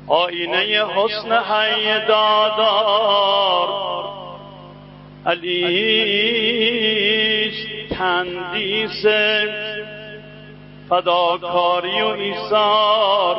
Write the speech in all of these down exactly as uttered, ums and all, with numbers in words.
آینه حسن حی دادار علیست، تندیس فداکاری و ایثار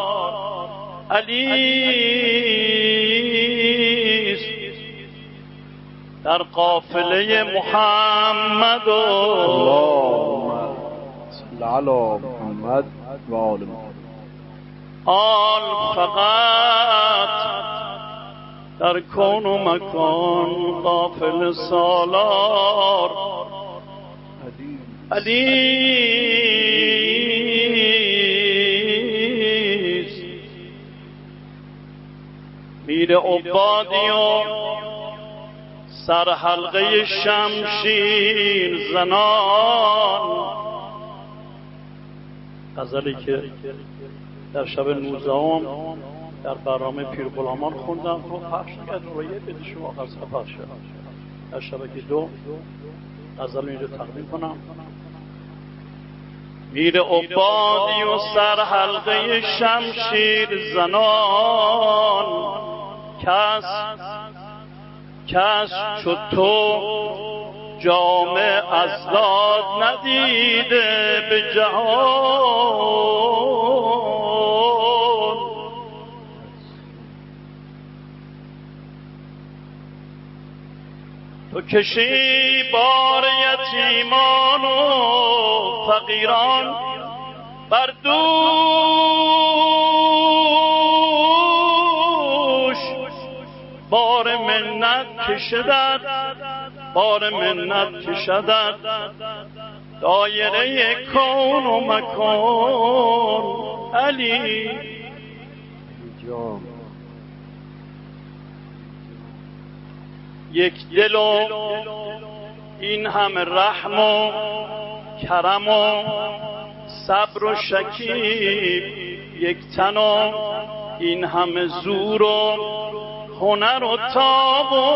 علیست. در قافله محمد اللهم صل علی محمد و آل محمد آل فقط در کون و مکان قافل سالار علیست. میر عبادی و سر حلقه شمشیر زنان، غزلی که در شب نوزدهم در برنامه پیرغلامان خوندم رو پخش کرد روی بده شما آخر سفر شد. در شبکه دو غزل اینجا تقدیم کنم. میر عبادی و سر حلقه شمشیر زنان، کس کس چو تو جامع ازداد ندیده به جهان. تو کشی بار یتیمان و فقیران بر دوش، بار منت کشدت بار منت کشدت دایره کون و مکان علی. یک دل و این همه رحم و کرم و صبر و شکیب، یک تن و این همه زور و هنر و تاب و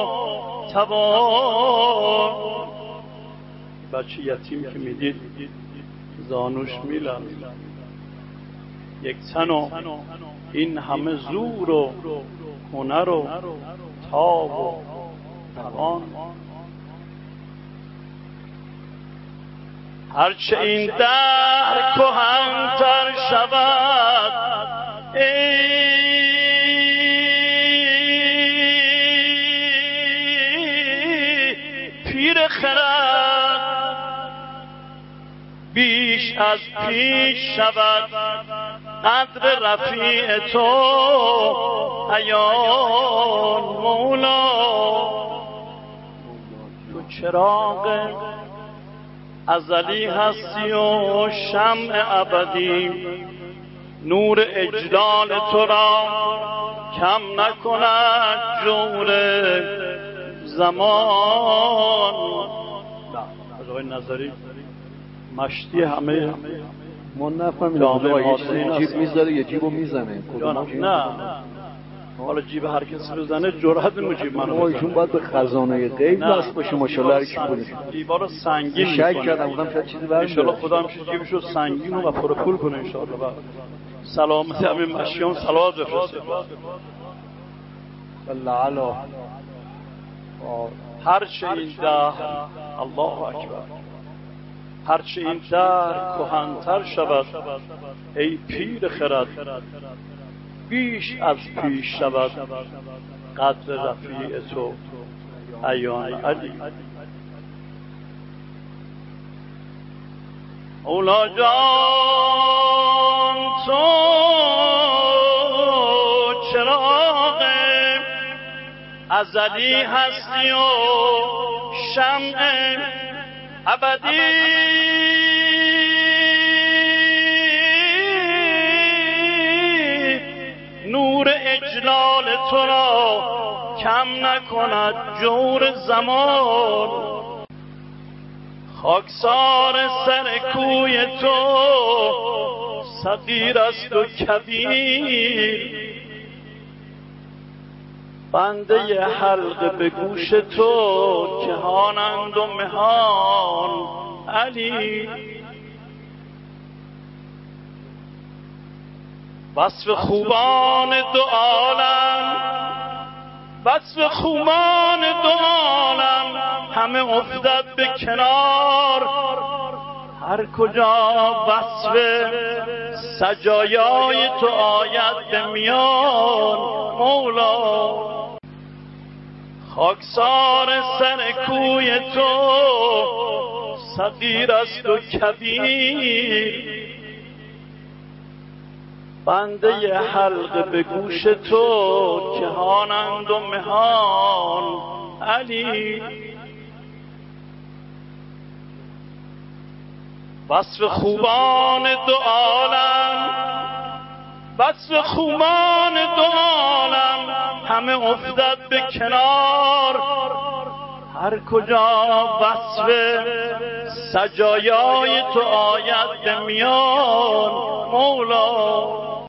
توان. بچه یتیم که میدید زانوش میلرزد. یک تن و این همه زور و هنر و تاب و توان. هرچه این دهر کهن‌تر شود ای پیر خرد، بیش از پیش شود قدر رفیع تو عیان مولا. تو چراغ ازلی هستی و شمع ابدی، نور اجلال تو را کم نکند جور زمان. از آقای نظری مشتی همه ما نفهمیدیم آقا یه چیزی جیب میذاره یه جیبو میزنه. نه حالا جیب هر کسی بزنه جرأت نمی‌کنه منو بزنه. ایشون باید به خزانه غیب وصل باشه ماشاءالله. هر کی بوده دیوارو سنگین شک کردم بودم شاید چیزی برمیاد. ان شاء الله خدا هم جیبشو سنگین و پرپول کنه ان شاء الله. سلامتی همه مشیان صلوات بفرسته. الله علی هر چه این ده الله اکبر، هر چه این در کهن‌تر شود ای پیر خرد، بیش از پیش شود قدر رفیع تو عیان علی. اولا جان تو چراغ ازلی هستی و شمع ابدی، نور اجلال تو را کم نکند جور زمان. خاکسار سر کوی تو صغیر است و کبیر، بنده حلقه به گوش تو کهانند و مهان علی. وصف خوبان دو عالم، وصف خوبان دو عالم همه افتد به کنار، هر کجا وصف سجایای تو آید به میان مولا. خاکسار سر کوی تو صغیر است و کبیر، بنده حلقه به گوش تو کهانند و مهان علی. وصف خوبان دو عالم، وصف خوبان دو عالم همه افتد به کنار، هر کجا وصف سجایای تو آید به میان مولا.